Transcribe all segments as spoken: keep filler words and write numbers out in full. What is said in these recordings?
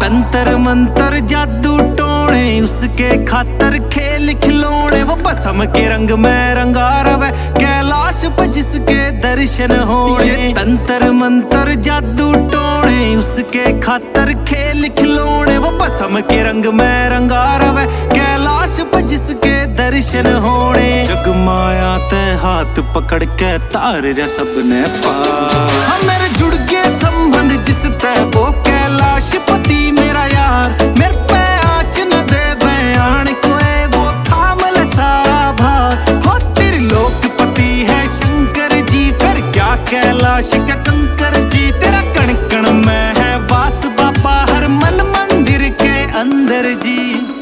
तंत्र मंत्र जादू टोने उसके खातर खेल खिलौने, वो भस्म के रंग में रंगा रवे कैलाश पर जिसके दर्शन होने। तंत्र मंत्र जादू टोने उसके खातर खेल खिलौने, वो भस्म के रंग में रंगा रवे कैलाश पर जिसके दर्शन होने। जगमाया ते हाथ पकड़ के तार रे सबने पार, मेरे जुड़ गए संबंध जिस ते वो कैलाश पति मेरा यार। मेरे पे आँच न दे बयान कोई वो थाम ले सारा भार। हो त्रिलोक पति है शंकर जी फिर क्या कैलाश क्या कंकर जी। तेरा कण कण में है वास बाबा हर मन मंदिर के अंदर जी।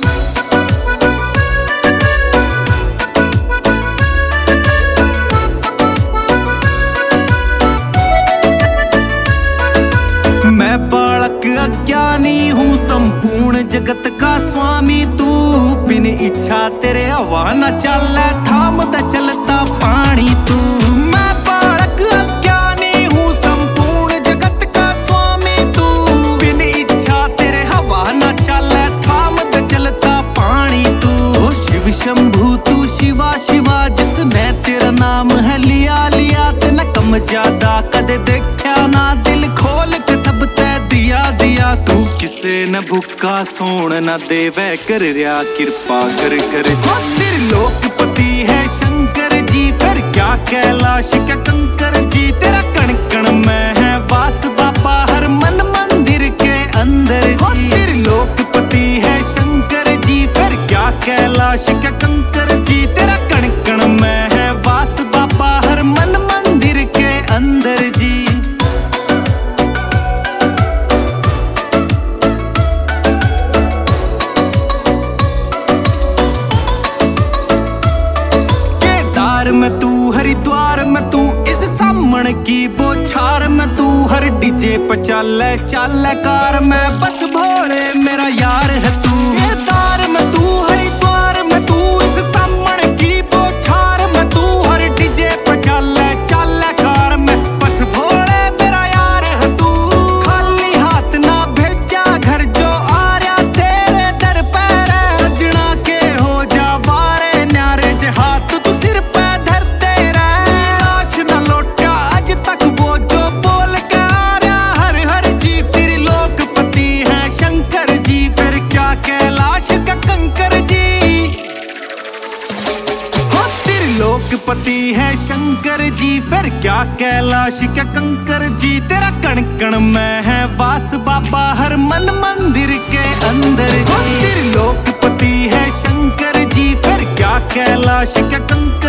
मैं बालक अज्ञानी हूँ संपूर्ण जगत का स्वामी तू। बिन इच्छा तेरे हवा न चले थाम दे चलता पानी तू। मैं बालक अज्ञानी हूँ संपूर्ण जगत का स्वामी तू। बिन इच्छा तेरे हवा न चले थाम दे चलता पानी तू। शिव शंभू तू शिवा शिवा जिसमें तेरा नाम है लिया लिया ते न कम ज्यादा कदे देखा ना दिल खोल के सब ते दिया दिया तू। किसे न भूखा सोन न देवे कर रिया कृपा कर कर। त्रिलोक पति है शंकर जी फिर क्या कैलाश क्या कंकर जी। तेरा कण कण में है वास बाबा हर मन मंदिर के अंदर जी। त्रिलोक पति है शंकर जी फिर क्या कैलाश क्या कंकर जी। तेरा कण कण में है वास बाबा हर मन मंदिर के अंदर जी। में तू हरिद्वार में तू इस सामण की बोछार में तू। हर डीजे पर चाले चाले कार में बस भोले मेरा यार है तू। तार में तू हरिद्वार में तू इस सामण की बोछार में तू। हर डीजे पर चाले चाले कार में बस भोले मेरा यार है तू। खाली हाथ ना भेजा घर जो आ रहा तेरे दर पर। सजना के हो जा वारे न्यारे जे हाथ तू सिर पे पति है शंकर जी फिर क्या कैलाश क्या कंकर जी। तेरा कण कण में है वास बाबा हर मन मंदिर के अंदर जी। त्रिलोक पति है शंकर जी फिर क्या कैलाश क्या कंकर